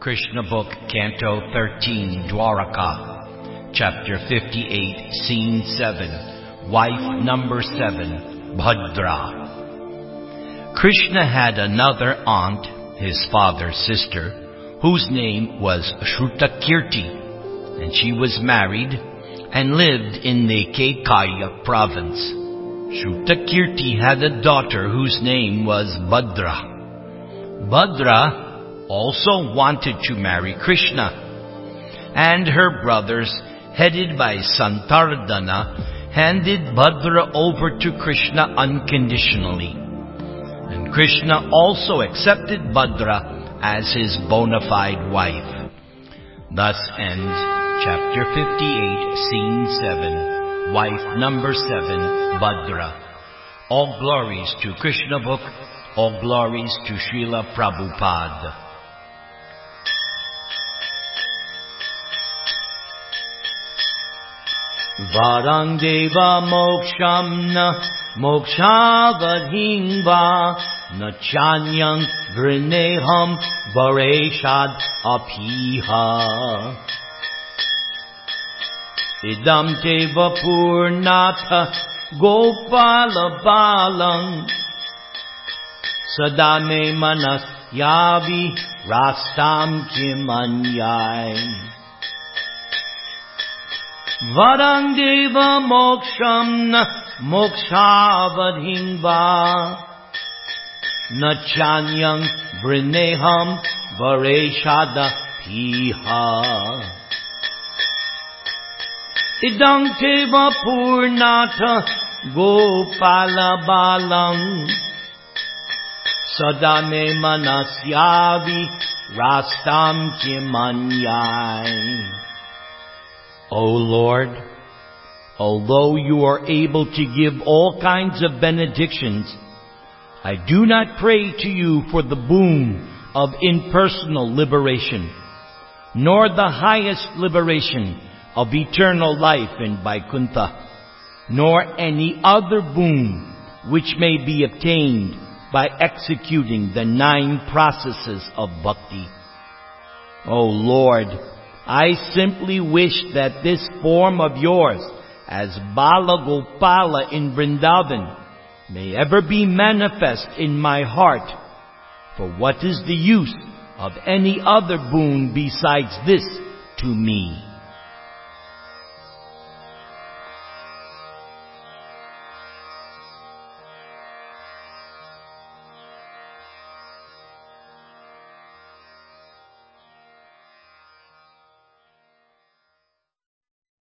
Krishna Book, Canto 13, Dwaraka, Chapter 58, Scene 7, Wife number 7, Bhadra. Krishna had another aunt, his father's sister, whose name was Shrutakirti, and she was married and lived in the Kekaya province. Shrutakirti had a daughter whose name was Bhadra. Bhadra also wanted to marry Krishna, and her brothers, headed by Santardana, handed Bhadra over to Krishna unconditionally. And Krishna also accepted Bhadra as his bona fide wife. Thus ends Chapter 58, Scene 7, Wife number 7, Bhadra. All glories to Krishna Book, all glories to Srila Prabhupada. Varang deva mokshamna mokshavadhingva na chanyang vrineham vareshad apiha. Idam teva purnatha gopala balang sadame manas yavi rastam kimanyai. Varang deva mokshamna mokshavadhingva na chanyang vrineham vareshada piha. Idang teva purnata gopala balang sadame manasyavi rastam kimanyai. O Lord, although you are able to give all kinds of benedictions, I do not pray to you for the boon of impersonal liberation, nor the highest liberation of eternal life in Vaikuntha, nor any other boon which may be obtained by executing the 9 processes of bhakti. O Lord, I simply wish that this form of yours as Bala Gopala in Vrindavan may ever be manifest in my heart. For what is the use of any other boon besides this to me?